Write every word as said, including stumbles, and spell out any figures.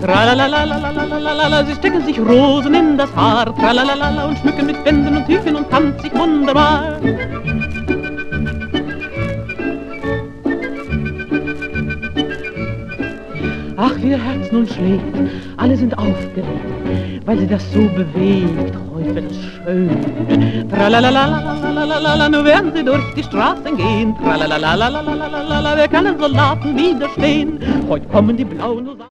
Tralalalalalalala, sie stecken sich Rosen in das Haar, Tralalalala, und schmücken mit Bändern und Tüchern und tanzt sich wunderbar. Ach, wie ihr Herz nun schlägt, alle sind aufgeregt, weil sie das so bewegt, heute wird es schön. Tralalalalalalala, nur werden sie durch die Straßen gehen, Tralalalalalalala, wer kann den Soldaten widerstehen? Heute kommen die blauen Soldaten.